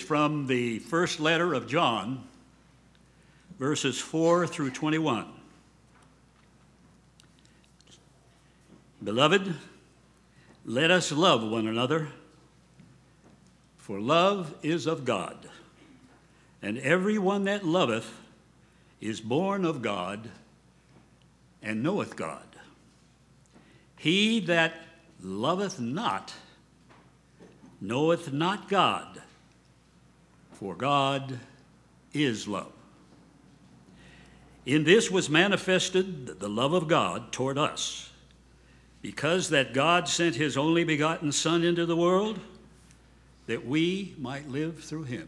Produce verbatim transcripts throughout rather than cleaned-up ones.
from the first letter of John, verses four through twenty-one. Beloved, let us love one another, for love is of God, and every one that loveth is born of God and knoweth God. He that loveth not knoweth not God, for God is love. In this was manifested the love of God toward us, because that God sent his only begotten Son into the world, that we might live through him.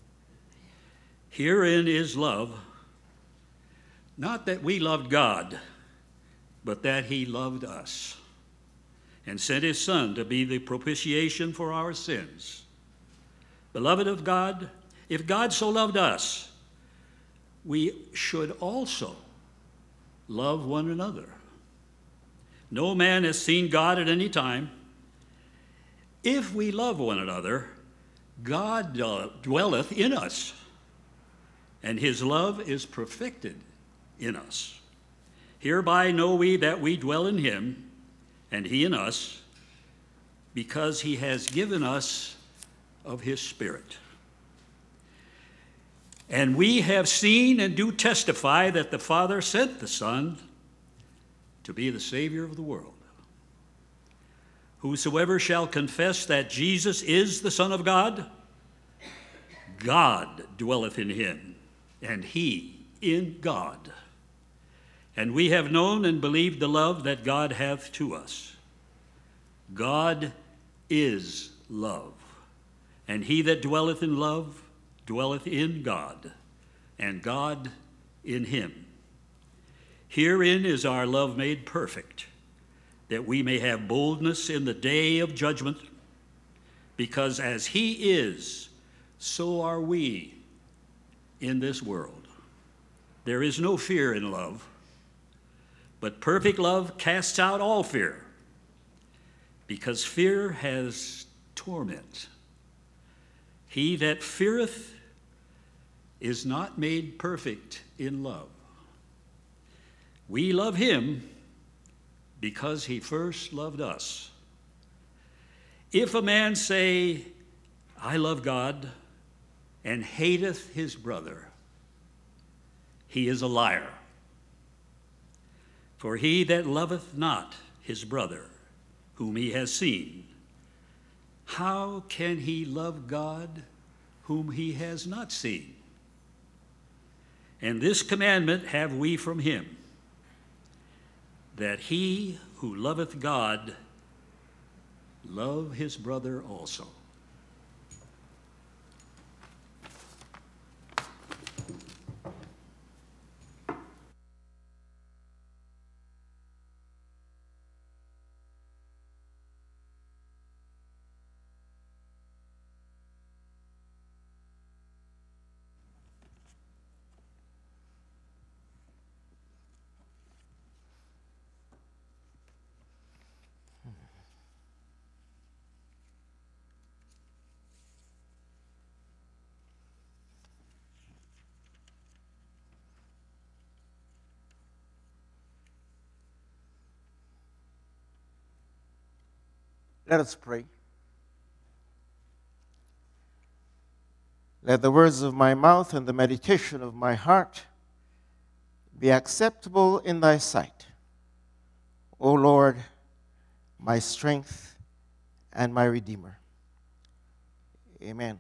Herein is love, not that we loved God, but that he loved us, and sent his Son to be the propitiation for our sins. Beloved of God, if God so loved us, we should also love one another. No man has seen God at any time. If we love one another, God dwelleth in us, and his love is perfected in us. Hereby know we that we dwell in him, and he in us, because he has given us of his Spirit. And we have seen and do testify that the Father sent the Son to be the Savior of the world. Whosoever shall confess that Jesus is the Son of God, God dwelleth in him, and he in God. And we have known and believed the love that God hath to us. God is love, and he that dwelleth in love dwelleth in God, and God in him. Herein is our love made perfect, that we may have boldness in the day of judgment, because as he is, so are we in this world. There is no fear in love, but perfect love casts out all fear, because fear has torment. He that feareth is not made perfect in love. We love him because he first loved us. If a man say, I love God, and hateth his brother, he is a liar. For he that loveth not his brother, whom he has seen, how can he love God, whom he has not seen? And this commandment have we from him, that he who loveth God love his brother also. Let us pray. Let the words of my mouth and the meditation of my heart be acceptable in thy sight, O Lord, my strength and my Redeemer. Amen.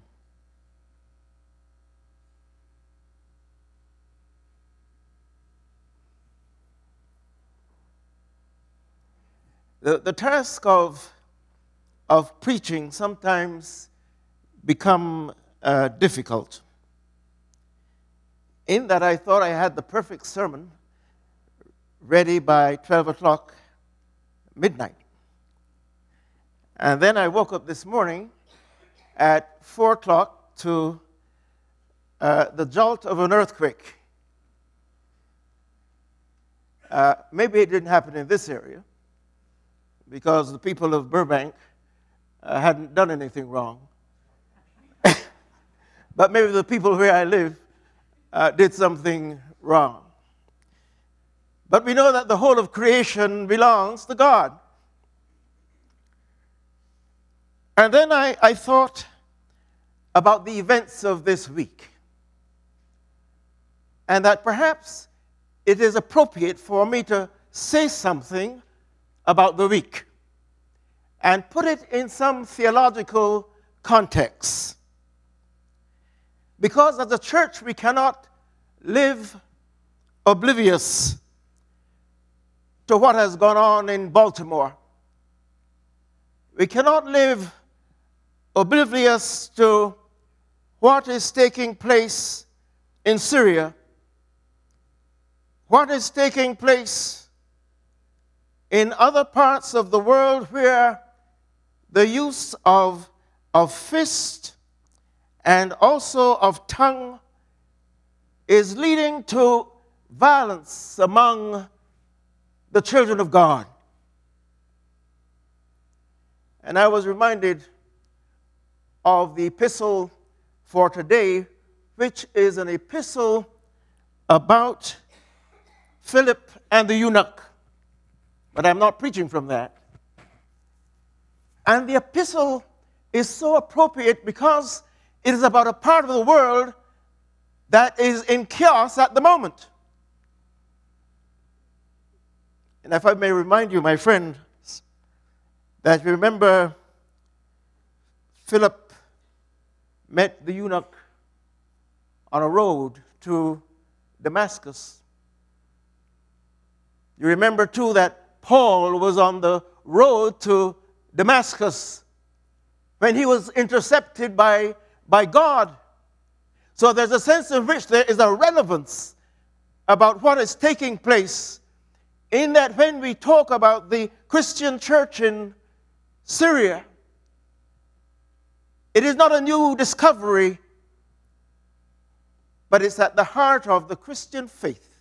The, the task of of preaching sometimes become uh, difficult. In that I thought I had the perfect sermon ready by twelve o'clock midnight. And then I woke up this morning at four o'clock to uh, the jolt of an earthquake. Uh, maybe it didn't happen in this area because the people of Burbank Uh, hadn't done anything wrong. but maybe the people where I live uh, did something wrong. But we know that the whole of creation belongs to God. And then I, I thought about the events of this week, and that perhaps it is appropriate for me to say something about the week and put it in some theological context. Because as a church, we cannot live oblivious to what has gone on in Baltimore. We cannot live oblivious to what is taking place in Syria, what is taking place in other parts of the world where the use of, of fist and also of tongue is leading to violence among the children of God. And I was reminded of the epistle for today, which is an epistle about Philip and the eunuch. But I'm not preaching from that. And the epistle is so appropriate because it is about a part of the world that is in chaos at the moment. And if I may remind you, my friends, that you remember Philip met the eunuch on a road to Damascus. You remember, too, that Paul was on the road to Damascus when he was intercepted by, by God. So there's a sense in which there is a relevance about what is taking place, in that when we talk about the Christian church in Syria, it is not a new discovery, but it's at the heart of the Christian faith,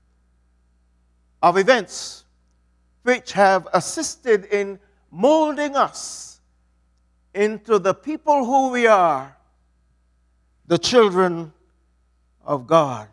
of events which have assisted in molding us into the people who we are, the children of God.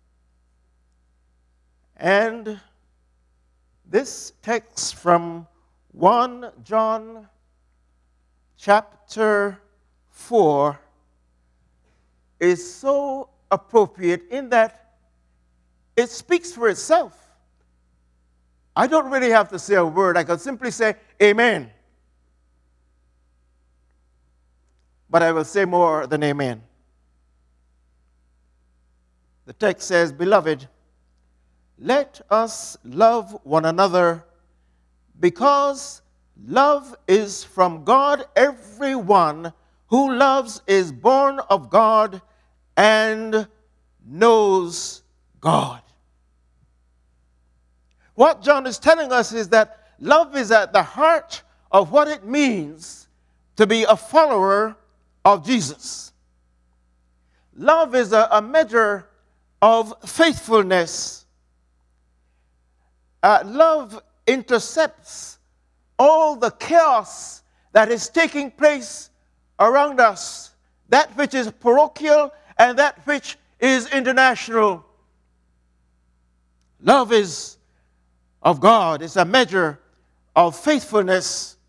And this text from First John chapter four is so appropriate in that it speaks for itself. I don't really have to say a word. I can simply say amen. But I will say more than amen. The text says, "Beloved, let us love one another, because love is from God. Everyone who loves is born of God and knows God." What John is telling us is that love is at the heart of what it means to be a follower of Jesus. Love is a, a measure of faithfulness. Uh, love intercepts all the chaos that is taking place around us, that which is parochial and that which is international. Love is of God. It's a measure of faithfulness.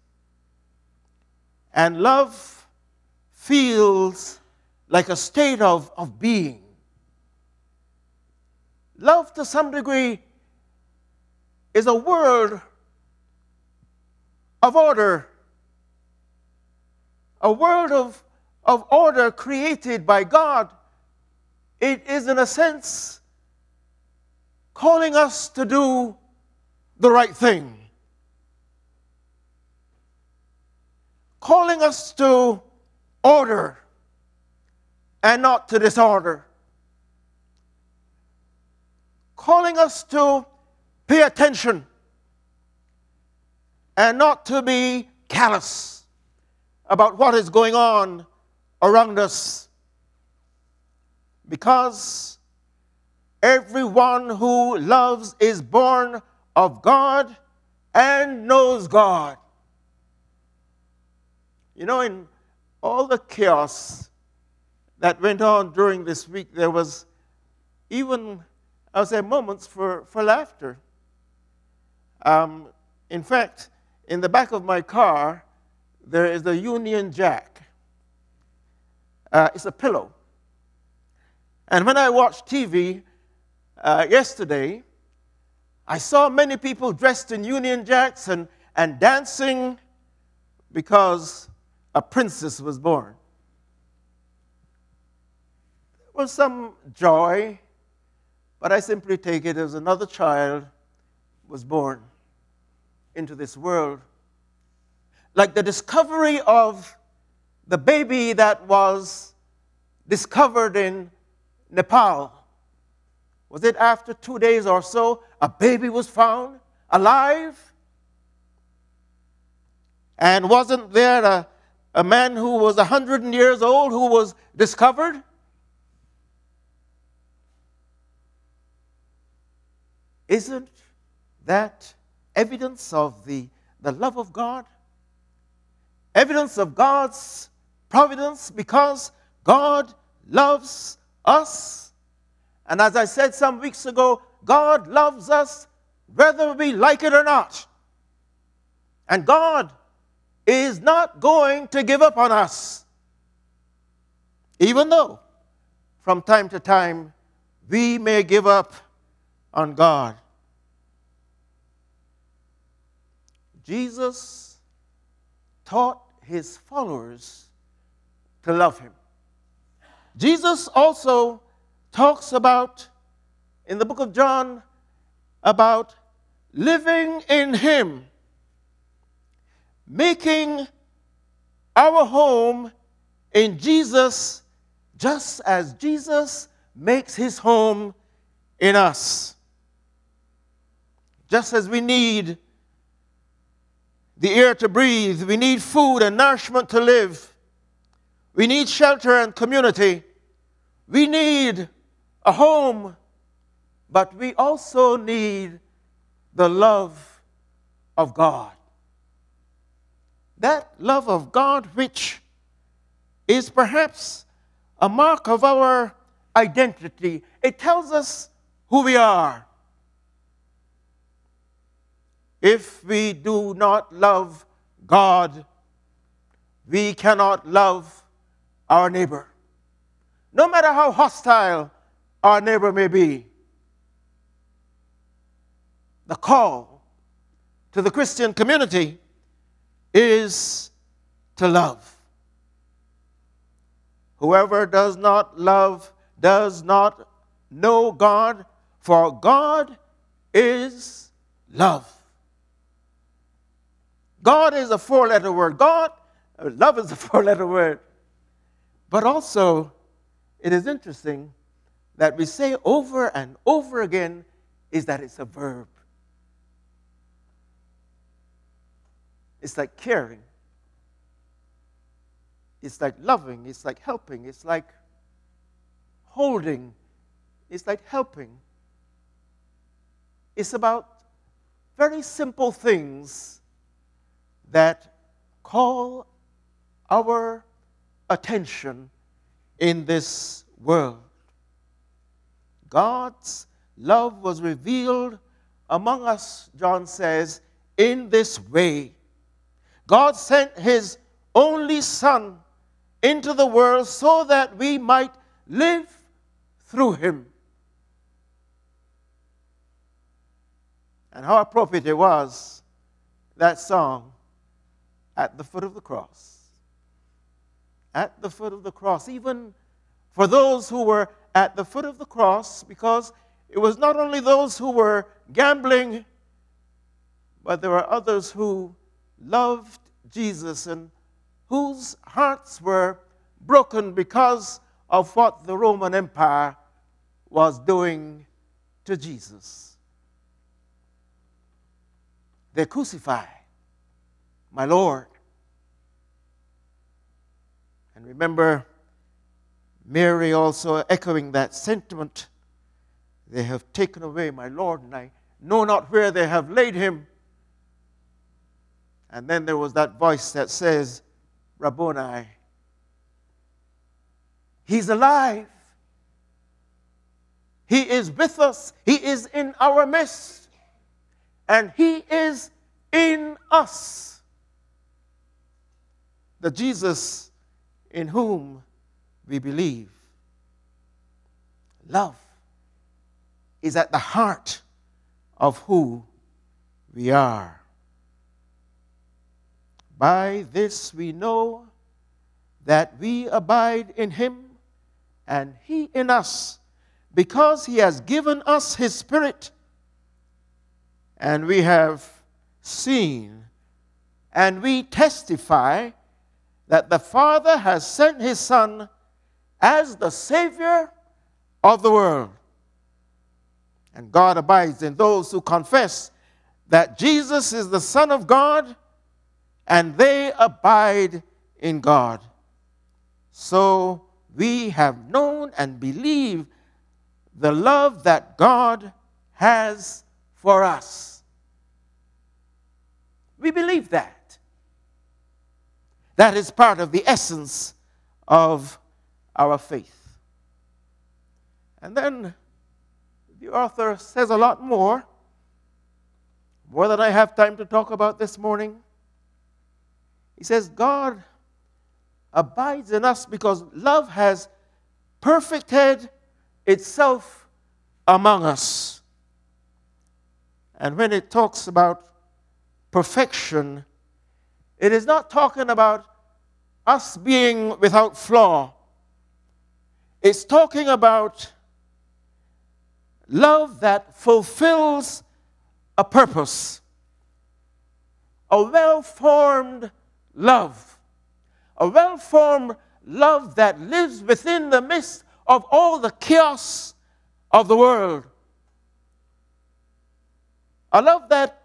And love feels like a state of, of being. Love, to some degree, is a world of order. A world of, of order created by God. It is, in a sense, calling us to do the right thing. Calling us to order and not to disorder. Calling us to pay attention and not to be callous about what is going on around us. Because everyone who loves is born of God and knows God. You know, in all the chaos that went on during this week, there was even, I would say, moments for, for laughter. Um, in fact, in the back of my car, there is a Union Jack. Uh, it's a pillow. And when I watched T V uh, yesterday, I saw many people dressed in Union Jacks and, and dancing because a princess was born. There was some joy, but I simply take it as another child was born into this world. Like the discovery of the baby that was discovered in Nepal. Was it after two days or so, a baby was found alive? And wasn't there a, a man who was one hundred years old who was discovered? Isn't that evidence of the, the love of God? Evidence of God's providence, because God loves us. And as I said some weeks ago, God loves us whether we like it or not. And God is not going to give up on us, even though from time to time we may give up on God. Jesus taught his followers to love him. Jesus also talks about, in the book of John, about living in him, making our home in Jesus, just as Jesus makes his home in us. Just as we need the air to breathe, we need food and nourishment to live, we need shelter and community, we need a home, but we also need the love of God. That love of God, which is perhaps a mark of our identity. It tells us who we are. If we do not love God, we cannot love our neighbor. No matter how hostile our neighbor may be. The call to the Christian community is to love. Whoever does not love does not know God, for God is love. God is a four-letter word. God, love is a four-letter word. But also, it is interesting that we say over and over again is that it's a verb. It's like caring. It's like loving. It's like helping. It's like holding. It's like helping. It's about very simple things that call our attention in this world. God's love was revealed among us, John says, in this way. God sent his only Son into the world so that we might live through him. And how appropriate it was, that song, At the Foot of the Cross. At the foot of the cross, even for those who were at the foot of the cross, because it was not only those who were gambling, but there were others who loved Jesus and whose hearts were broken because of what the Roman Empire was doing to Jesus. They crucified my Lord. And remember, Mary also echoing that sentiment. They have taken away my Lord, and I know not where they have laid him. And then there was that voice that says, Rabboni. He's alive. He is with us. He is in our midst. And He is in us. The Jesus in whom we believe. Love is at the heart of who we are. By this we know that we abide in Him and He in us, because He has given us His Spirit. And we have seen and we testify that the Father has sent His Son as the Savior of the world. And God abides in those who confess that Jesus is the Son of God, and they abide in God. So we have known and believe the love that God has for us. We believe that. That is part of the essence of our faith. And then the author says a lot more, more than I have time to talk about this morning. He says, God abides in us because love has perfected itself among us. And when it talks about perfection, it is not talking about us being without flaw. It's talking about love that fulfills a purpose, a well-formed love, a well-formed love that lives within the midst of all the chaos of the world, a love that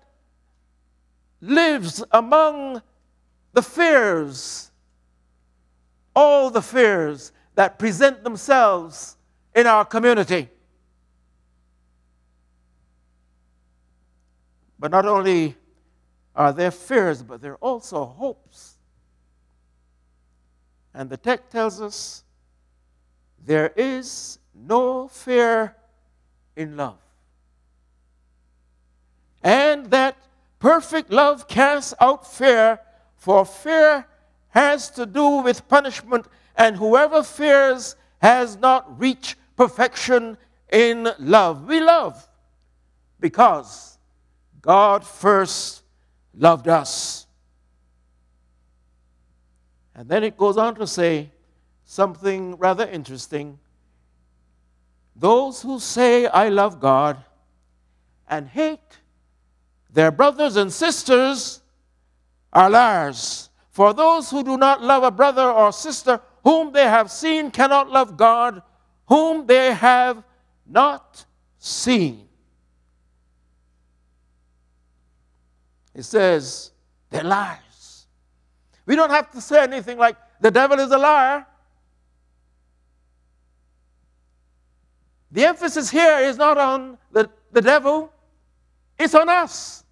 lives among the fears, all the fears that present themselves in our community. But not only are there fears, but there are also hopes. And the text tells us there is no fear in love. And that perfect love casts out fear, for fear has to do with punishment, and whoever fears has not reached perfection in love. We love because God first loved us. And then it goes on to say something rather interesting. Those who say, I love God, and hate their brothers and sisters are liars. For those who do not love a brother or sister whom they have seen cannot love God, whom they have not seen. It says, they're liars. We don't have to say anything like, the devil is a liar. The emphasis here is not on the, the devil, it's on us.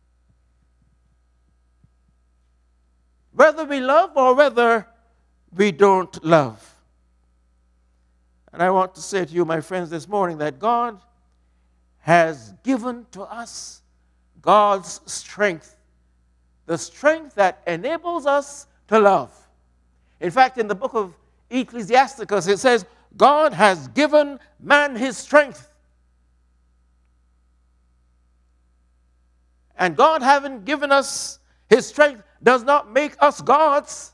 Whether we love or whether we don't love. And I want to say to you, my friends, this morning that God has given to us God's strength, the strength that enables us to love. In fact, in the book of Ecclesiasticus, it says, God has given man his strength. And God having given us his strength does not make us gods.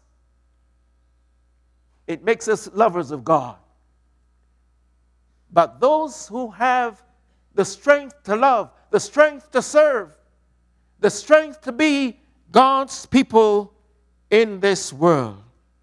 It makes us lovers of God. But those who have the strength to love, the strength to serve, the strength to be God's people in this world.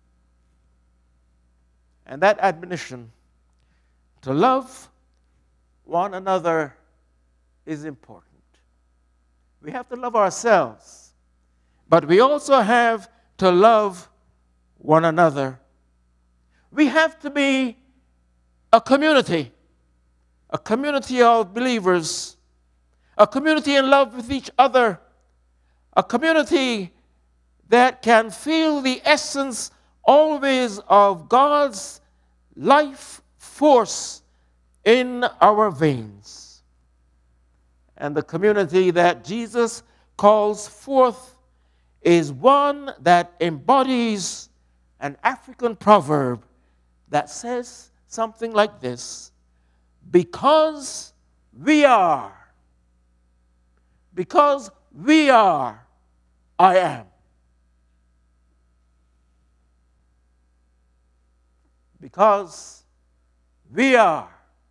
And that admonition to love one another is important. We have to love ourselves, but we also have to love one another. We have to be a community, a community of believers, a community in love with each other, a community that can feel the essence always of God's life force in our veins. And the community that Jesus calls forth is one that embodies an African proverb that says something like this: because we are, because we are, I am. Because we are,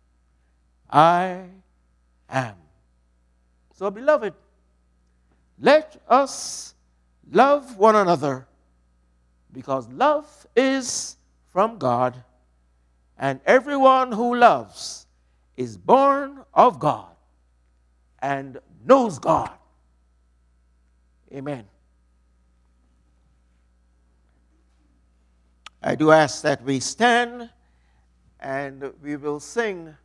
I am. So, beloved, let us love one another, because love is from God, and everyone who loves is born of God and knows God. Amen. I do ask that we stand and we will sing